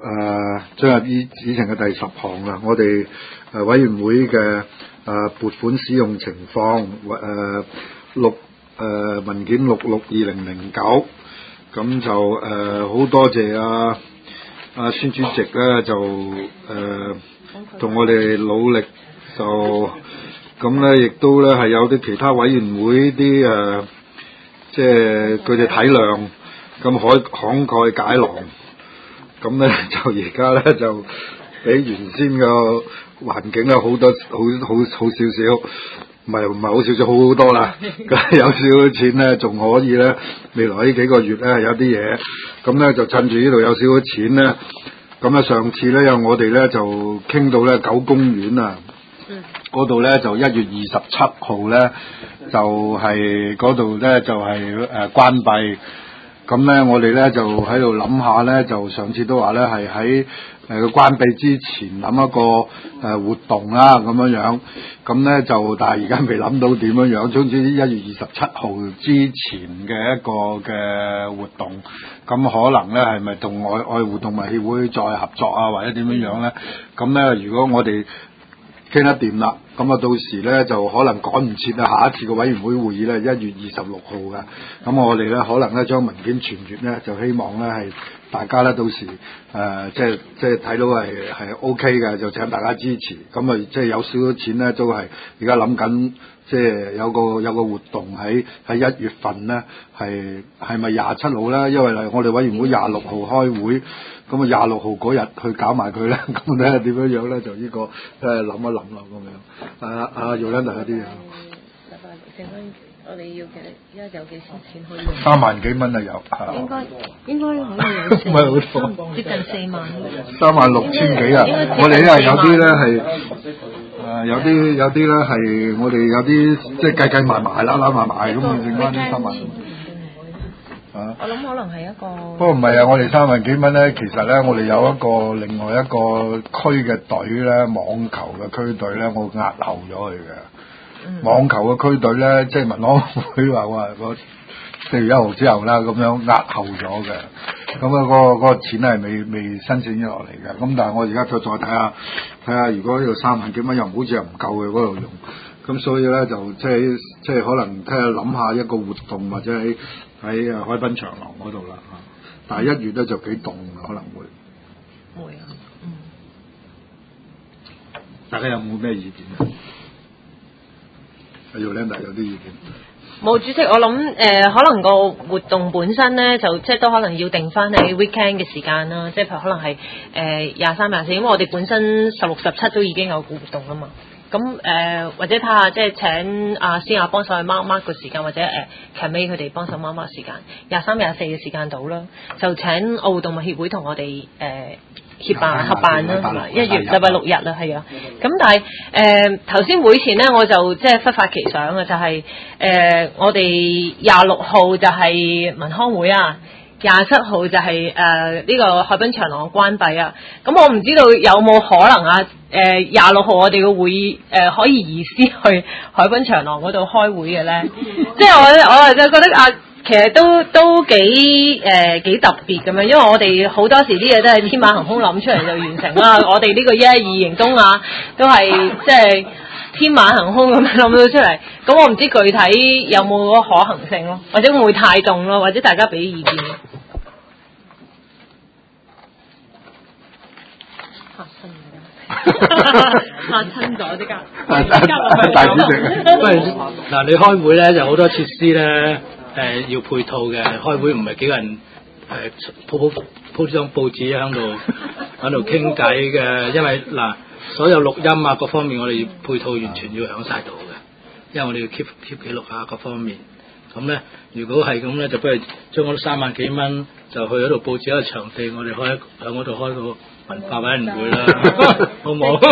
進入議程嘅第10項啦。我哋委員會嘅撥款使用情況文件662009，咁就好多謝阿孫主席咧，就同我哋努力，就咁咧，亦都咧係有啲其他委員會啲即係佢哋體諒，咁慷慨解囊，咁咧就而家咧就比原先嘅環境咧好少少。唔係好少少，好多啦。有少少錢咧，仲可以咧，未來呢幾個月咧有啲嘢，咁咧就趁住呢度有少少錢咧，咁咧上次咧有我哋咧就傾到咧9公園啊，嗰度咧就1月27號咧就係嗰度咧就係關閉，咁咧我哋咧就喺度諗下咧，就上次都話咧係喺佢關閉之前諗一個活動啦，咁樣，咁咧就但係而家未諗到點樣，總之1月27號之前嘅一個嘅活動，咁可能咧係咪同愛護動物協會再合作啊，或者點樣咧？咁咧如果我哋傾得掂啦，咁啊到時咧就可能趕唔切啊，下一次嘅委員會會議咧1月26號嘅，咁我哋咧可能咧將文件傳閱咧，就希望咧係大家咧到時即係睇到係 OK 嘅，就請大家支持，咁啊即係有少少錢咧都係而家諗緊，即係有個活動喺1月份咧係咪27號咧？因為我哋委員會26號開會。咁啊26號嗰日去搞埋佢咧，咁睇下點樣咧？就呢個諗一諗啦咁樣。阿 Yolanda 有啲嘢。 剩翻我哋要嘅，而家有幾錢可以用 ？3萬幾蚊啊有。 應該可以有4， 唔係好多， 接近4萬。 36000幾啊！我哋因為有啲咧係有啲咧係我哋有啲即係計埋埋咁，剩翻啲3萬。 我諗可能係一個， 不過唔係啊！我哋3萬幾蚊咧，其實咧我哋有另外一個區嘅隊咧，網球嘅區隊咧，我押後咗佢嘅。網球嘅區隊咧，即係民安會話4月1號之後啦，咁樣押後咗嘅。咁嗰個錢係未申請咗落嚟嘅。咁但係我而家再睇下，如果呢度3萬幾蚊又好似又唔夠嘅嗰度用。咁所以咧就即係可能睇下諗下一個活動或者喺海濱長廊嗰度啦嚇，但係1月咧就幾凍，可能會啊，大家有冇咩意見啊？阿 Yolanda 有啲意見。 冇，主席，我諗可能個活動本身咧就即係都可能要定翻喺 weekend 嘅時間啦，即係譬如可能係23、24，因為我哋本身16、17都已經有個活動啦嘛。咁或者睇下即係請阿思亞幫手去 mark 個時間，或者Cammy 佢哋幫手 mark 時間，23、24嘅時間到啦，就請愛護動物協會同我哋合辦啦，係咪？1月禮拜6日啦，係啊。咁但係頭先會前咧，我就即係忽發奇想啊，就係我哋26號就係民康會啊。27號就係呢個海濱長廊嘅關閉啊！咁我唔知道有冇可能啊26號我哋嘅會議可以移師去海濱長廊嗰度開會嘅咧？即係我就覺得其實都幾特別咁樣，因為我哋好多時啲嘢都係天馬行空諗出嚟就完成啦。我哋呢個112迎東啊，都係即係天馬行空咁樣諗到出嚟。咁我唔知具體有冇嗰個可行性咯，或者會唔會太凍咯，或者大家俾意見。嚇親咗啲家， 大主席， 因為嗱你開會咧就好多設施咧要配套嘅，開會唔係幾個人鋪張報紙喺度傾偈嘅，因為嗱所有錄音啊各方面我哋要配套完全要響晒度嘅，因為我哋要 keep 記錄啊各方面。咁咧如果係咁咧，就不如將嗰3萬幾蚊就去嗰度報紙一個場地，我哋喺嗰度開個文化委員會啦，好唔好？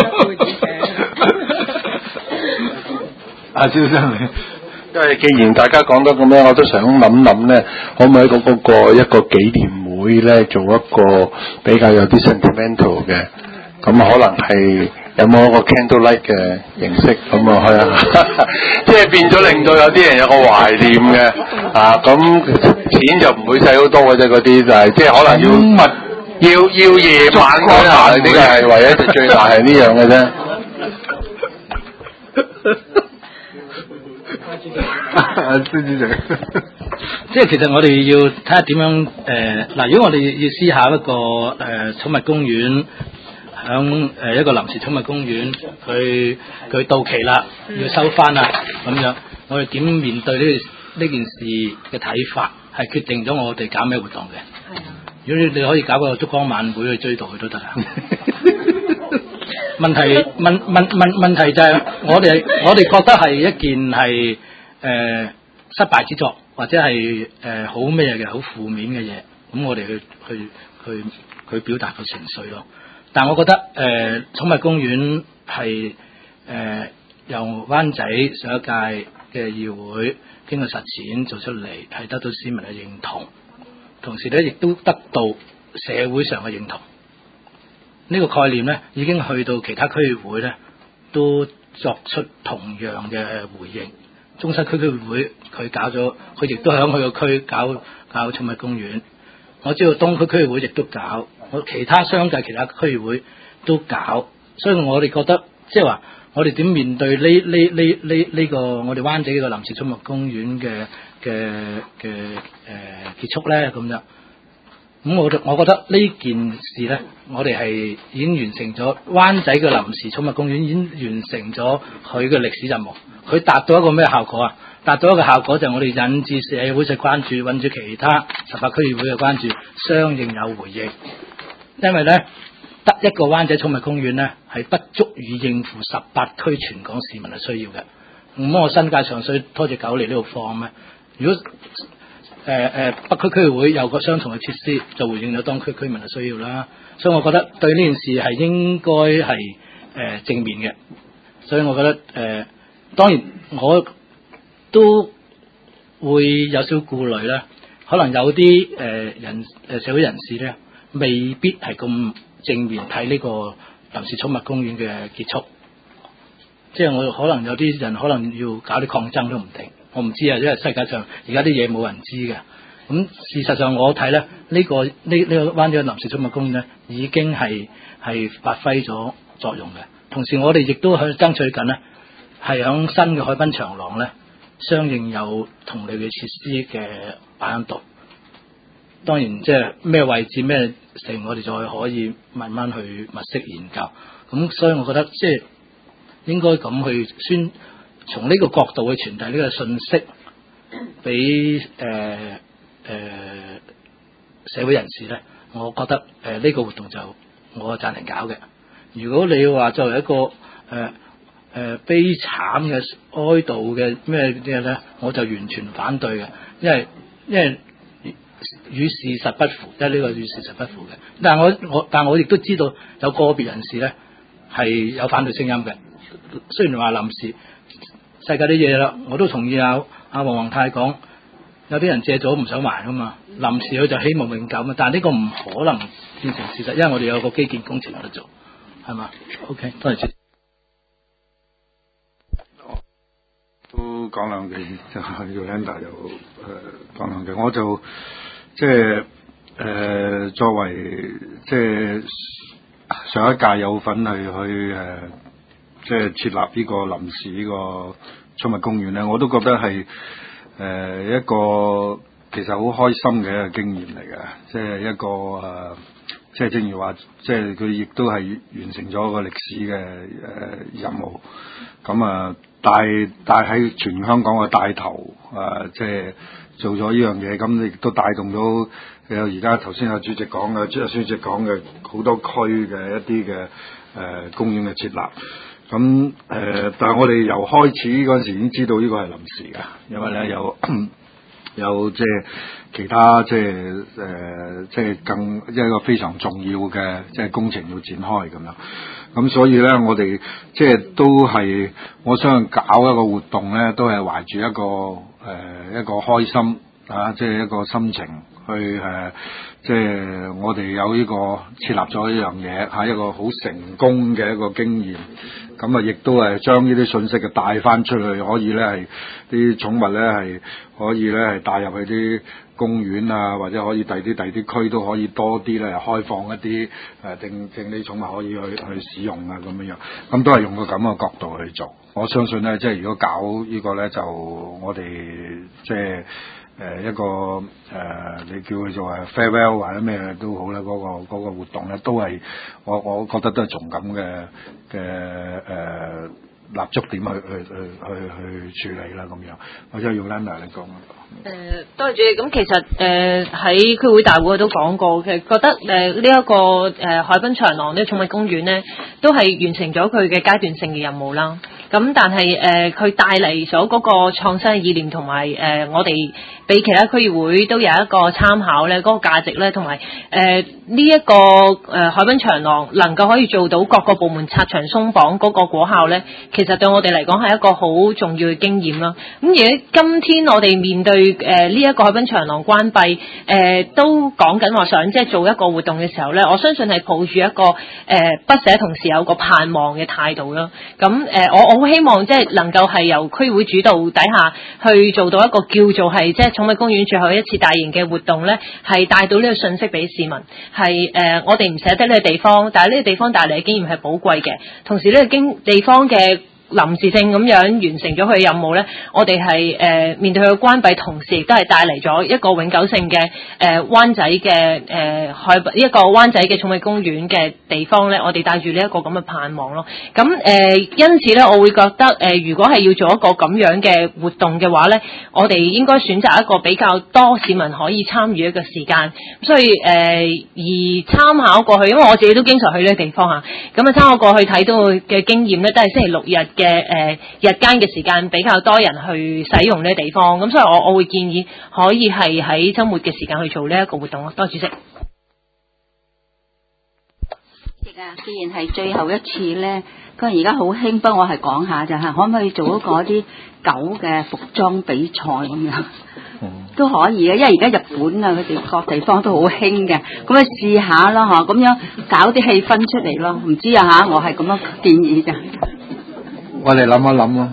阿蕭生， 因為既然大家講得咁樣，我都想諗咧，可唔可以嗰個一個紀念會咧，做一個比較有啲 sentimental 嘅，咁可能係有冇一個 candlelight 嘅形式咁啊？係啊，即係變咗令到有啲人有個懷念嘅啊，咁錢就唔會使好多嘅啫，嗰啲就係即係可能要要夜晚舉行，呢個係唯一最大係呢樣嘅啫。 朱主席， 即係其實我哋要睇下點樣嗱，如果我哋要思考一個寵物公園響一個臨時寵物公園，佢到期啦，要收翻啦咁樣，我哋點面對呢件事嘅睇法，係決定咗我哋搞咩活動嘅。係啊，如果你可以搞個燭光晚會去追悼佢都得啊。問題就係我哋覺得係一件係失敗之作，或者係好咩嘅好負面嘅嘢，咁我哋去表達個情緒咯。但我覺得寵物公園係由灣仔上一屆嘅議會經過實踐做出嚟，係得到市民嘅認同，同時咧亦都得到社會上嘅認同。呢個概念咧已經去到其他區議會咧都作出同樣嘅回應。中西區議會佢搞咗，佢亦都喺佢個區搞寵物公園。我知道東區區議會亦都搞，其他商界其他區議會都搞，所以我哋覺得即係話，我哋點面對呢個我哋灣仔呢個臨時寵物公園嘅結束咧咁樣。咁我覺得呢件事咧，我哋係已經完成咗灣仔嘅臨時寵物公園已經完成咗佢嘅歷史任務。佢達到一個咩效果啊？達到一個效果就係我哋引致社會嘅關注，引致其他18區議會嘅關注，相應有回應。因為咧，得一個灣仔寵物公園咧，係不足以應付18區全港市民嘅需要嘅。咁我新界上水拖隻狗嚟呢度放咩？如果北區區議會有個相同嘅設施，就回應咗當區居民嘅需要啦。所以我覺得對呢件事係應該係正面嘅。所以我覺得當然我都會有少顧慮啦。可能有啲社會人士咧，未必係咁正面睇呢個臨時寵物公園嘅結束。即係我可能有啲人可能要搞啲抗爭都唔定。我唔知啊，因為世界上而家啲嘢冇人知嘅。咁事實上我睇咧，呢個灣仔臨時寵物公園咧，已經係發揮咗作用嘅。同時我哋亦都去爭取緊咧，係響新嘅海濱長廊咧，相應有同類嘅設施嘅擺喺度。當然即係咩位置咩成，我哋再可以慢慢去物色研究。咁所以我覺得即係應該咁去從呢個角度去傳遞呢個信息俾社會人士咧，我覺得呢個活動就我贊成搞嘅。如果你話作為一個悲慘嘅哀悼嘅咩嘢咧，我就完全反對嘅，因為與事實不符，即係呢個與事實不符嘅。但我亦都知道有個別人士咧係有反對聲音嘅。雖然話臨時世界啲嘢啦，我都同意阿黃宏泰講，有啲人借咗唔想還啊嘛，臨時佢就希望永久嘛，但係呢個唔可能變成事實，因為我哋有個基建工程喺度做，係嘛 ？OK， 多謝。 都講兩句，就要 Linda 又講兩句，我就即係作為即係上一屆有份去即係設立呢個臨時呢個寵物公園咧，我都覺得係一個其實好開心嘅一個經驗嚟嘅，即係一個即係正如話，即係佢亦都係完成咗個歷史嘅任務。咁帶喺全香港嘅帶頭即係做咗呢樣嘢，咁亦都帶動到有而家頭先阿主席講嘅，主席講嘅好多區嘅一啲嘅公園嘅設立。咁但係我哋由開始嗰陣時已經知道呢個係臨時嘅，因為咧有即係其他即係更一個非常重要嘅即係工程要展開咁樣。咁所以咧，我哋即係都係我想搞一個活動咧，都係懷住一個開心即係一個心情即係我哋有呢個設立咗一樣嘢，係一個好成功嘅一個經驗。咁啊，亦都係將呢啲信息嘅帶翻出去，可以咧係啲寵物咧係可以咧係帶入去啲公園啊，或者可以第啲區都可以多啲咧開放一啲正啲寵物可以去使用啊咁樣樣。咁都係用個咁嘅角度去做。我相信咧，即係如果搞呢個咧，就我哋即係。一個你叫佢做farewell 或者咩都好啦，嗰個活動咧，都係我覺得都係從咁嘅立足點去處理啦咁樣。或者要 Lana 你講。 多謝主席。咁其實喺區會大會都講過，其實覺得呢一個海濱長廊呢寵物公園咧，都係完成咗佢嘅階段性嘅任務啦。咁但係佢帶嚟咗嗰個創新嘅意念，同埋我哋俾其他區議會都有一個參考咧，嗰個價值咧，同埋呢一個海濱長廊能夠可以做到各個部門拆牆鬆綁嗰個果效咧，其實對我哋嚟講係一個好重要嘅經驗啦。咁而今天我哋面對呢一個海濱長廊關閉，都講緊話想即係做一個活動嘅時候咧，我相信係抱住一個不捨同時有個盼望嘅態度啦。咁我好希望即係能夠係由區會主導底下去做到一個叫做係即係寵物公園最後一次大型嘅活動咧，係帶到呢個信息俾市民，係我哋唔捨得呢個地方，但係呢個地方帶嚟嘅經驗係寶貴嘅，同時呢個地方嘅臨時性咁樣完成咗佢嘅任務咧，我哋係面對佢嘅關閉，同時亦都係帶嚟咗一個永久性嘅灣仔嘅一個灣仔嘅寵物公園嘅地方咧，我哋帶住呢一個咁嘅盼望咯。咁因此咧，我會覺得如果係要做一個咁樣嘅活動嘅話咧，我哋應該選擇一個比較多市民可以參與一個時間。所以而參考過去，因為我自己都經常去呢個地方嚇，咁啊參考過去睇到嘅經驗咧，都係星期六日嘅日間嘅時間比較多人去使用呢個地方，咁所以我會建議可以係喺週末嘅時間去做呢一個活動咯。多謝主席。 既然係最後一次咧，佢而家好興，不過我係講下咋嚇，可唔可以做一個啲狗嘅服裝比賽咁樣？都可以嘅，因為而家日本啊，佢哋各地方都好興嘅，咁啊試下咯嚇，咁樣搞啲氣氛出嚟咯。唔知啊嚇，我係咁樣建議咋。 我哋諗一諗咯。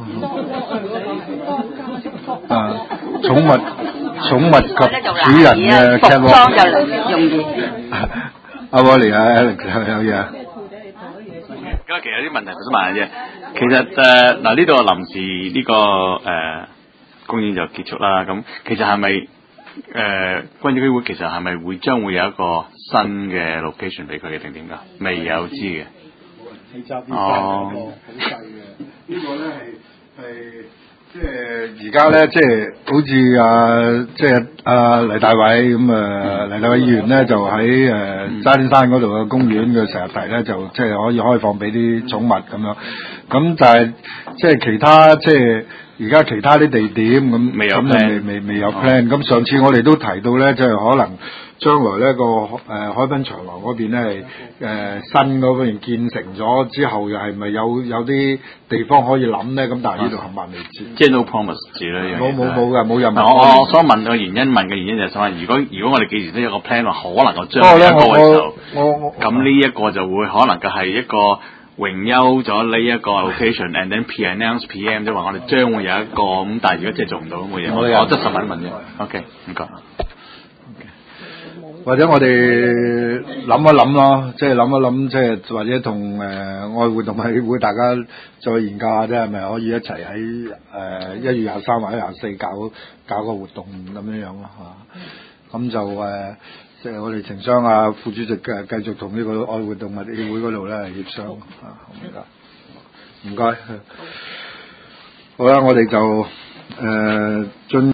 寵物及主人嘅服裝就容易。阿Wally啊 ，Alex 有嘢。 咁其實有啲問題我想問下啫。其實嗱呢度臨時呢個公演就結束啦。咁其實係咪關於區會其實係咪將會有一個新嘅 location 俾佢哋定點㗎？未有知嘅。哦。好細嘅。呢個咧係即係而家咧，即係好似即係黎大偉咁黎大偉議員咧就喺渣甸山嗰度嘅公園嘅成日提咧，就即係可以開放俾啲寵物咁樣。咁但係即係其他即係而家其他啲地點咁未有 plan，未有 plan。咁上次我哋都提到咧，即係可能將來呢個海濱長廊嗰邊咧係新嗰邊建成咗之後，又係咪有啲地方可以諗咧？咁但係呢度冚唪唥未知， 即係 no promise 住啦。 冇任何。 我所問嘅原因就係想話，如果我哋既然都有個 plan 話，可能我將來一個嘅時候，咁呢一個就會可能嘅係一個榮休咗呢一個 location，and then announce PM 即係話我哋將會有一個咁，但係如果即係做唔到咁嘅嘢，我即係問一問啫。OK， 唔該。 或者我哋諗一諗咯，即係諗一諗，即係或者同愛護動物協會大家再研究下啫，係咪可以一齊喺1月23或者24搞個活動咁樣樣咯嚇？咁就即係我哋情商副主席繼續同呢個愛護動物協會嗰度咧協商嚇，唔該。好啦，我哋就進